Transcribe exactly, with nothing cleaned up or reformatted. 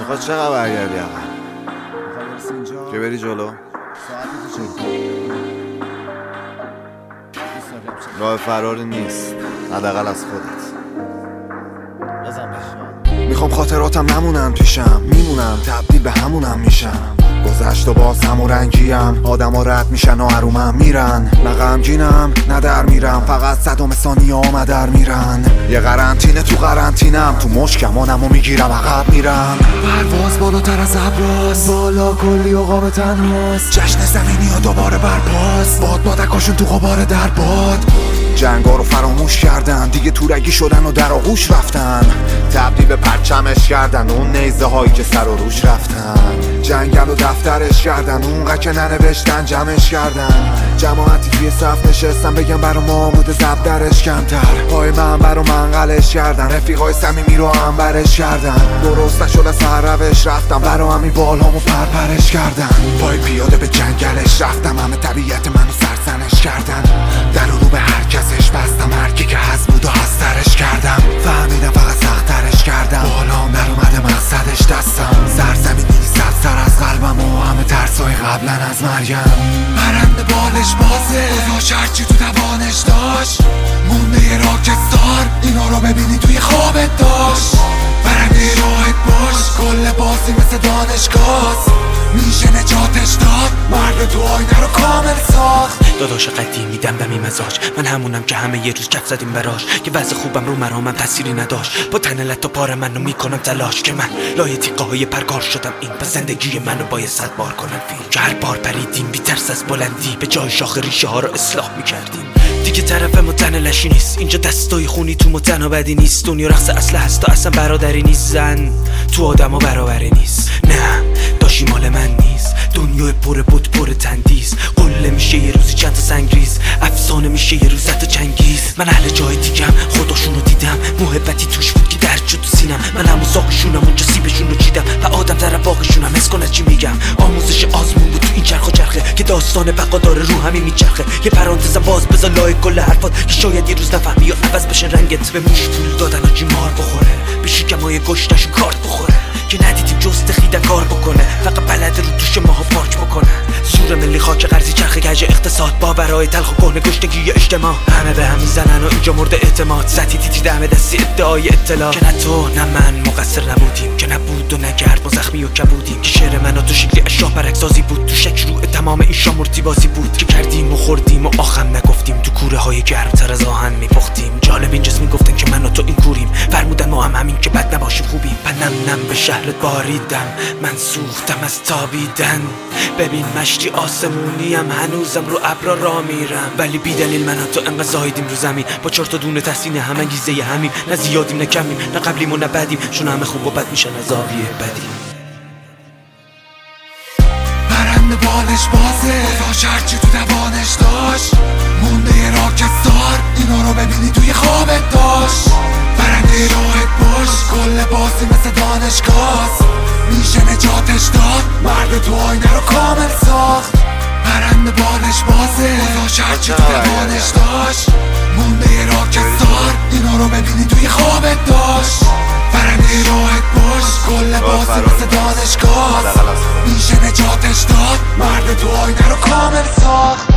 میخواد چقدر برگردی آقا؟ میخواد برسی اینجا که بری جلو؟ ساعتی تو چه؟ راه فراری نیست، حداقل از خودت. بزن بشم. میخوام خاطراتم نمونن پیشم، میمونم تبدیل به همونم میشم. گذشت و باز همون رنگیم، آدم ها رد میشن و حرومم میرن. نه غمگینم نه در میرم، فقط صدام ثانیه ها در میرن. یه قرنطینه تو قرنطینم، تو مشکمانم و میگیرم عقب میرم. پرواز بالاتر از ابراز، بالا کلی و قاب تنهاست. جشن زمینی و دوباره برپاس، باد بادکاشون تو غبار در باد. جنگا رو فراموش کردن، دیگه تورگی شدن و در آغوش رفتن. تبدیل به پرچمش کردن اون نیزه هایی که سر و روش رفتن. جنگل و دفترش کردن، اونقدر که ننوشتن جمعش کردن. جماعتی توی صف نشستن بگم برا ما بوده زب درش کمتر. پای من برا منقلش کردن، رفیقای صمیمی رو هم برش کردن. درست نشد از سر روش رفتم، برا همین بالامو پرپرش کردن. پای پیاده به جنگلش رفتم، همه طبیعت منو سرزنش کردن. در رو به هر کسش بستم، هرکی که هست بود و هسترش کردم. فهمیدم فقط سخترش کردم، بالام در اومده مقصدش دستم. سرزمینی صد سر از قلبم و همه ترسای قبلا از مریم. پرنده بالش بازه، گذاشت هرچی تو توانش داشت. مونده یه راکستار، اینا رو ببینی توی خوابت داشت. برنده راحت باش، کل بازی مثل دانشگاه. میشه نجاتش داد، مرد تو آینه رو کامل ساخت. داداش قدیمی دمدمی مزاج، من همونم که همه یه روز کف زدیم براش. که وضع خوبم رو مرامم تأثیری نداشت. با تن لط و پار منو میکنم تلاش، که من لایه تیقه های پرکار شدم. این پس زندگی منو باید صد بار کنم فیلم، که هر بار پریدیم بی ترس از بلندی، به جای شاخ ریشه ها رو اصلاح میکردیم. دیگه طرف متن لشی نیست، اینجا دستای خونی تو متن و بدی نیست. دنیا رقص اصله هست تا اصلا برادری نیست. زن تو آدم ها برابری نیست، نه داشی مال من نیست. دنیا پر بود پر تندیس، قله میشه یه روزی چند تا سنگریز. افسانه میشه یه روز تا چنگیز. من اهل جای دیگم، خداشونو دیدم. محبتی توش بود که درد شد تو سینم. من همون ساقشونم اونجا سیبشونو چیدم، و آدم طرف واقعشونم حس کنه چی میگم. آموزش آزمون بود تو این چرخ و چرخه، که داستان بقا داره رو همین میچرخه. یه پرانتز باز بذار لای کل حرفات، که شاید یه روز نفهمی یا عوض بشه رنگت. به موش پول دادن و جیمار بخوره، به شکمای گشتشون کارت بخوره. که ندیدیم جز تخیدن کار بکنه، فقط بلد رو توش ماها پارک بکنه. زور ملی خاک قرضی چرخ گنج اقتصاد، باورهای تلخ و کهنه گشتگی اجتماع. همه به هم میزنن و اینجا مورد اعتماد. سطحی دیدی دم دستی ادعای اطلاع، که نه تو نه من مقصر نبودیم، که نبود و نگرد ما زخمی و کبودیم. که شعر من و تو شکلی اشراح برکسازی بود، تو شک شروع تمام این شامورتی بازی بود. که کردیم و خوردیم و آخم نگفتیم، تو کوره های گرمتر از آهن میپختیم. جالب این جسم میگفتن که من و تو این کوریم، فرمودن ما هم همین که بد نباشیم خوبیم. پنم نم به شهرت باریدم، من سوختم از تابیدن. ببین مشتی آسمونیم، هنوزم رو ابرا را میرم. ولی بی دلیل من تو انقدر زایدیم رو زمین، با چهار تا دونه تحسین هم انگیزه همیم. نه زیادیم نه کمیم، نه قبلیم و نه بعدیم، چون همه خوب و بد میشن از زاویه بدی. پرنده بالش بازه، گذاشت هرچی تو توانش داشت. مونده یه راکستار، اینا رو ببینی توی خوابت داشت. برنده راحت باش، کل بازی مثل دانشگاه. میشه نجاتش داد، مرد تو آینه رو کامل ساخت. پرنده بالش بازه، گذاشت هرچی تو توانش داشت. مونده یه راکستار، اینا رو ببینی توی خوابت داشت. برنده راحت باش، کل بازی مثل دانشگاه. میشه نجاتش داد، مرد تو آینه رو کامل ساخت.